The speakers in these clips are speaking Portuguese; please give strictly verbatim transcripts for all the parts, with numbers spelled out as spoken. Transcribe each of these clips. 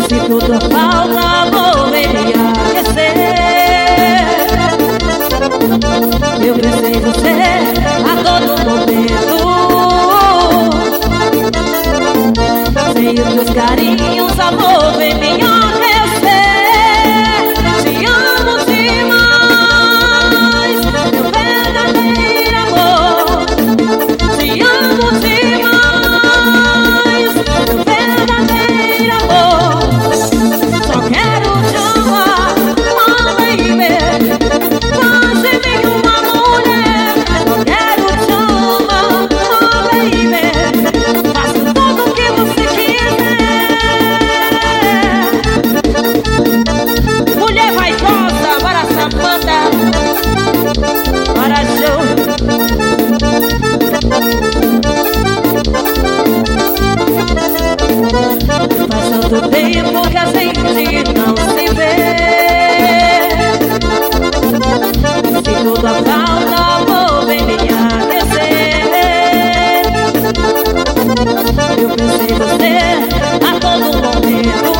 Sinto tua falta, vou me aquecer. Eu preciso ser a todo momento. Sem os teus carinhos, amor, vem me aquecer. Te amo demais, meu verdadeiro amor. Te amo demais, meu verdadeiro amor. Só quero te amar, oh baby. Faz de mim uma mulher. Só quero te amar, oh baby. Faço tudo o que você quiser. Mulher vaidosa, bora safada, bora show. Faz tanto tempo que a gente não se vê. Sinto tua falta, amor, vem me aquecer. Eu preciso ser a todo momento.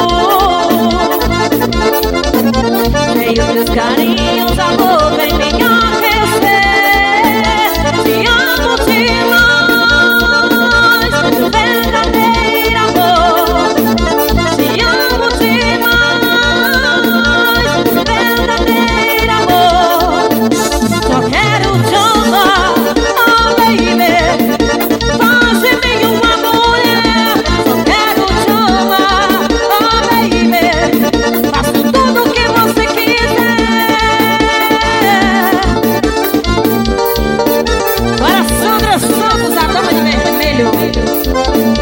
Sem os teus carinhos, amor, vem me aquecer. Te amo demais, meu verdadeiro amor. Te amo demais, meu verdadeiro amor. Só quero te amar, oh baby. Faz de mim uma mulher. Só quero te amar, oh baby. Faço tudo o que você quiser. Para Sandra Santos, a dama de vermelho.